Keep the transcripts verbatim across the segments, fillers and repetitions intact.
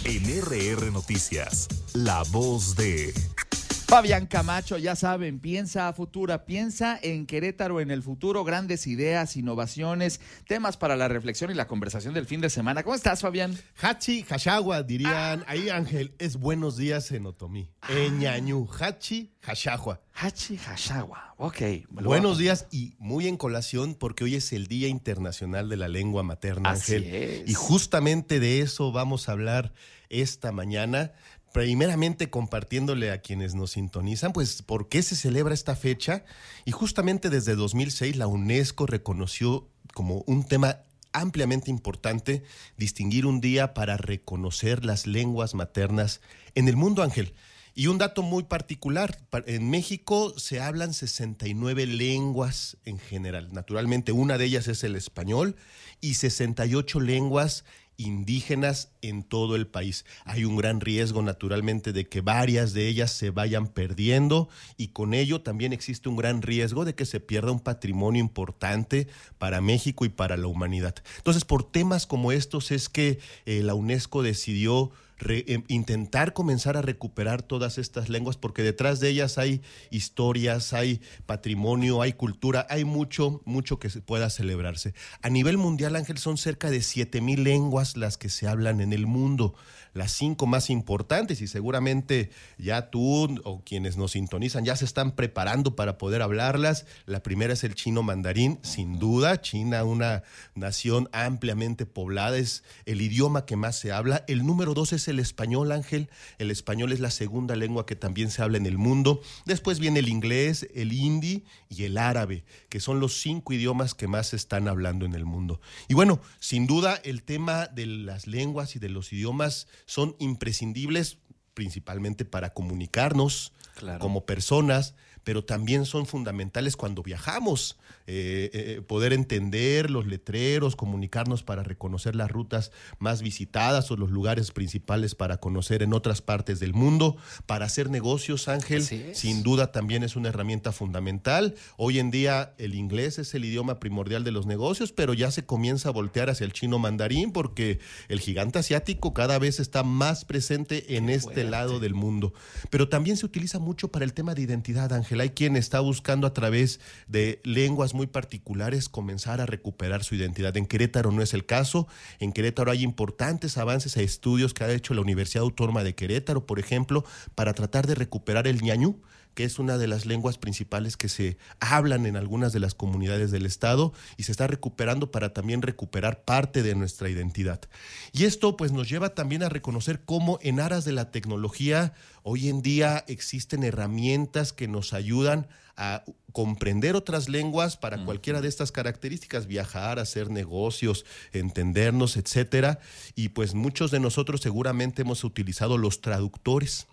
En R R Noticias, la voz de... Fabián Camacho, ya saben, piensa a futura, piensa en Querétaro en el futuro, grandes ideas, innovaciones, temas para la reflexión y la conversación del fin de semana. ¿Cómo estás, Fabián? Hachi, Hashagua, dirían. Ah. Ahí, Ángel, es buenos días en otomí. Ah. Eñañú, Hachi, Hashagua. Hachi, Hashagua, ok. Buenos días y muy en colación porque hoy es el Día Internacional de la Lengua Materna, Así Ángel. es. Y justamente de eso vamos a hablar esta mañana. Primeramente compartiéndole a quienes nos sintonizan, pues, ¿por qué se celebra esta fecha? Y justamente desde dos mil seis la UNESCO reconoció como un tema ampliamente importante distinguir un día para reconocer las lenguas maternas en el mundo, Ángel. Y un dato muy particular, en México se hablan sesenta y nueve lenguas en general. Naturalmente, una de ellas es el español y sesenta y ocho lenguas indígenas en todo el país. Hay un gran riesgo, naturalmente, de que varias de ellas se vayan perdiendo y con ello también existe un gran riesgo de que se pierda un patrimonio importante para México y para la humanidad. Entonces, por temas como estos es que eh, la UNESCO decidió Re, eh, intentar comenzar a recuperar todas estas lenguas porque detrás de ellas hay historias, hay patrimonio, hay cultura, hay mucho, mucho que se pueda celebrarse. A nivel mundial, Ángel, son cerca de siete mil lenguas las que se hablan en el mundo, las cinco más importantes y seguramente ya tú o quienes nos sintonizan ya se están preparando para poder hablarlas. La primera es el chino mandarín, sin duda. China, una nación ampliamente poblada, es el idioma que más se habla. El número dos es el español, Ángel. El español es la segunda lengua que también se habla en el mundo. Después viene el inglés, el hindi y el árabe, que son los cinco idiomas que más se están hablando en el mundo. Y bueno, sin duda el tema de las lenguas y de los idiomas son imprescindibles principalmente para comunicarnos, claro, como personas, pero también son fundamentales cuando viajamos, eh, eh, poder entender los letreros, comunicarnos para reconocer las rutas más visitadas o los lugares principales para conocer en otras partes del mundo, para hacer negocios, Ángel, sin duda también es una herramienta fundamental. Hoy en día el inglés es el idioma primordial de los negocios, pero ya se comienza a voltear hacia el chino mandarín porque el gigante asiático cada vez está más presente en este fuerte lado del mundo. Pero también se utiliza mucho para el tema de identidad, Ángel. Hay quien está buscando a través de lenguas muy particulares comenzar a recuperar su identidad. En Querétaro no es el caso. En Querétaro hay importantes avances e estudios que ha hecho la Universidad Autónoma de Querétaro, por ejemplo, para tratar de recuperar el ñañú, que es una de las lenguas principales que se hablan en algunas de las comunidades del estado y se está recuperando para también recuperar parte de nuestra identidad. Y esto pues nos lleva también a reconocer cómo en aras de la tecnología hoy en día existen herramientas que nos ayudan a comprender otras lenguas para uh-huh. cualquiera de estas características, viajar, hacer negocios, entendernos, etcétera. Y pues muchos de nosotros seguramente hemos utilizado los traductores.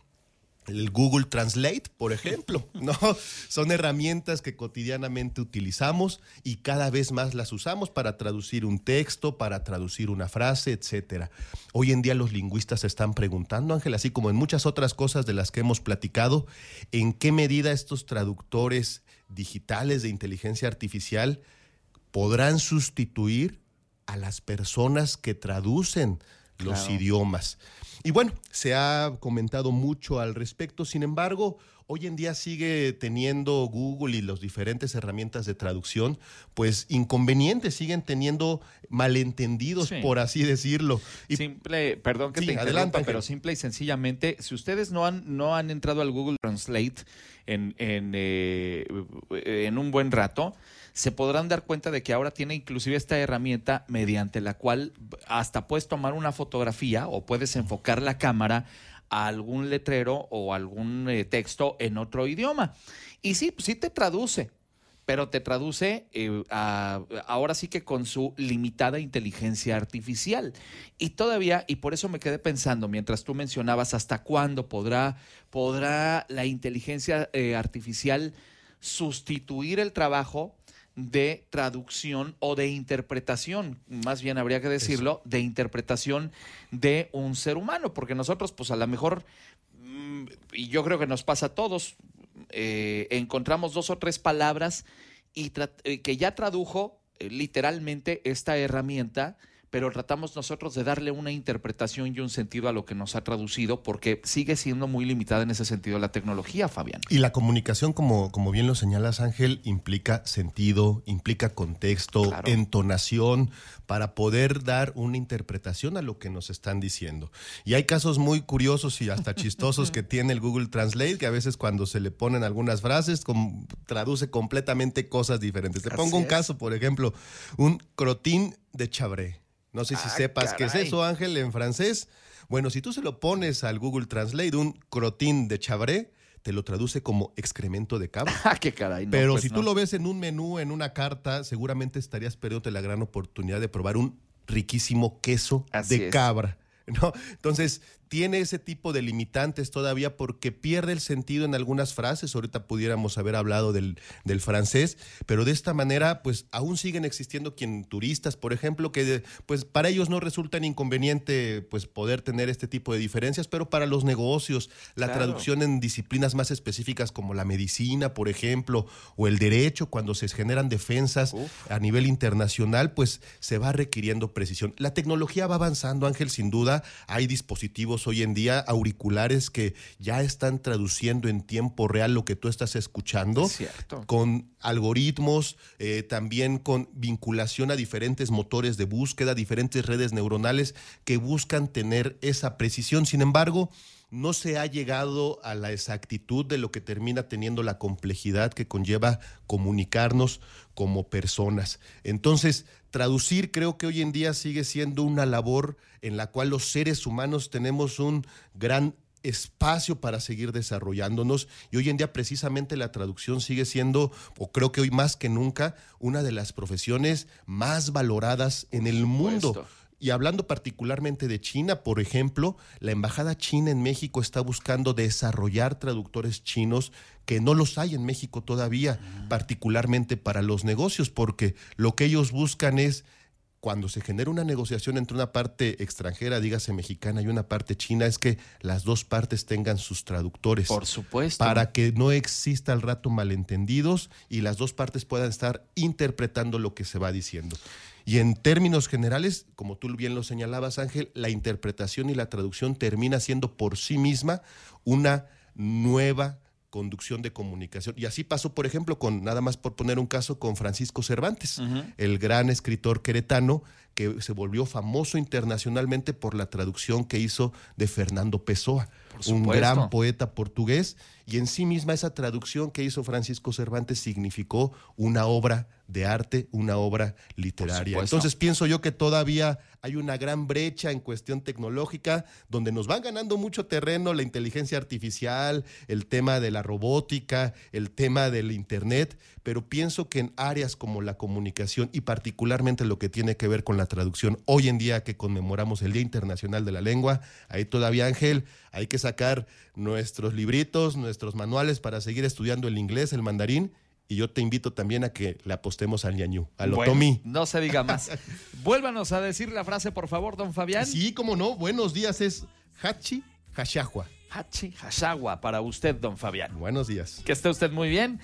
El Google Translate, por ejemplo, ¿no? Son herramientas que cotidianamente utilizamos y cada vez más las usamos para traducir un texto, para traducir una frase, etcétera. Hoy en día los lingüistas se están preguntando, Ángel, así como en muchas otras cosas de las que hemos platicado, ¿en qué medida estos traductores digitales de inteligencia artificial podrán sustituir a las personas que traducen los claro. idiomas? Y bueno, se ha comentado mucho al respecto, sin embargo, hoy en día sigue teniendo Google y las diferentes herramientas de traducción, pues inconvenientes, siguen teniendo malentendidos, sí. por así decirlo. Y, simple, perdón que sí, te interrumpa, adelante, pero simple y sencillamente, si ustedes no han, no han entrado al Google Translate en, en, eh, en un buen rato, se podrán dar cuenta de que ahora tiene inclusive esta herramienta mediante la cual hasta puedes tomar una fotografía o puedes enfocar la cámara a algún letrero o algún eh, texto en otro idioma. Y sí, sí te traduce, pero te traduce eh, a, ahora sí que con su limitada inteligencia artificial. Y todavía, y por eso me quedé pensando, mientras tú mencionabas hasta cuándo podrá, podrá la inteligencia eh, artificial sustituir el trabajo de traducción o de interpretación, más bien habría que decirlo, Eso. de interpretación de un ser humano, porque nosotros pues a lo mejor, y yo creo que nos pasa a todos, eh, encontramos dos o tres palabras y tra- eh, que ya tradujo eh, literalmente esta herramienta, pero tratamos nosotros de darle una interpretación y un sentido a lo que nos ha traducido, porque sigue siendo muy limitada en ese sentido la tecnología, Fabián. Y la comunicación, como, como bien lo señalas, Ángel, implica sentido, implica contexto, claro, entonación, para poder dar una interpretación a lo que nos están diciendo. Y hay casos muy curiosos y hasta chistosos que tiene el Google Translate, que a veces cuando se le ponen algunas frases, com- traduce completamente cosas diferentes. Te Así pongo un es. caso, por ejemplo, un crotín de Chabré. No sé si Ah, sepas caray. qué es eso, Ángel, en francés. Bueno, si tú se lo pones al Google Translate, un crotín de Chabré, te lo traduce como excremento de cabra. Ah, qué caray. No, Pero pues si no. tú lo ves en un menú, en una carta, seguramente estarías perdiéndote la gran oportunidad de probar un riquísimo queso Así de es. cabra, ¿no? Entonces, tiene ese tipo de limitantes todavía porque pierde el sentido en algunas frases. Ahorita pudiéramos haber hablado del, del francés, pero de esta manera, pues aún siguen existiendo quien turistas, por ejemplo, que pues para ellos no resulta inconveniente pues poder tener este tipo de diferencias, pero para los negocios, la Claro. traducción en disciplinas más específicas como la medicina, por ejemplo, o el derecho, cuando se generan defensas Uf. a nivel internacional, pues se va requiriendo precisión. La tecnología va avanzando, Ángel, sin duda. Hay dispositivos hoy en día, auriculares que ya están traduciendo en tiempo real lo que tú estás escuchando, Es cierto. con algoritmos, eh, también con vinculación a diferentes motores de búsqueda, diferentes redes neuronales que buscan tener esa precisión. Sin embargo, no se ha llegado a la exactitud de lo que termina teniendo la complejidad que conlleva comunicarnos como personas. Entonces, traducir creo que hoy en día sigue siendo una labor en la cual los seres humanos tenemos un gran espacio para seguir desarrollándonos, y hoy en día precisamente la traducción sigue siendo, o creo que hoy más que nunca, una de las profesiones más valoradas en el mundo. Y hablando particularmente de China, por ejemplo, la Embajada China en México está buscando desarrollar traductores chinos que no los hay en México todavía, uh-huh. particularmente para los negocios, porque lo que ellos buscan es, cuando se genera una negociación entre una parte extranjera, dígase mexicana, y una parte china, es que las dos partes tengan sus traductores. Por supuesto. Para que no exista al rato malentendidos y las dos partes puedan estar interpretando lo que se va diciendo. Y en términos generales, como tú bien lo señalabas, Ángel, la interpretación y la traducción termina siendo por sí misma una nueva conducción de comunicación. Y así pasó, por ejemplo, con, nada más por poner un caso, con Francisco Cervantes, uh-huh. el gran escritor queretano que se volvió famoso internacionalmente por la traducción que hizo de Fernando Pessoa, un gran poeta portugués, y en sí misma esa traducción que hizo Francisco Cervantes significó una obra de arte, una obra literaria. Entonces pienso yo que todavía hay una gran brecha en cuestión tecnológica, donde nos van ganando mucho terreno la inteligencia artificial, el tema de la robótica, el tema del internet, pero pienso que en áreas como la comunicación y particularmente lo que tiene que ver con la traducción, hoy en día que conmemoramos el Día Internacional de la Lengua, ahí todavía, Ángel, hay que sacar nuestros libritos, nuestros manuales para seguir estudiando el inglés, el mandarín. Y yo te invito también a que le apostemos al ñañú, al bueno, otomí. No se diga más. Vuélvanos a decir la frase, por favor, don Fabián. Sí, cómo no. Buenos días, es Hachi Hashahua. Hachi Hashahua para usted, don Fabián. Buenos días. Que esté usted muy bien.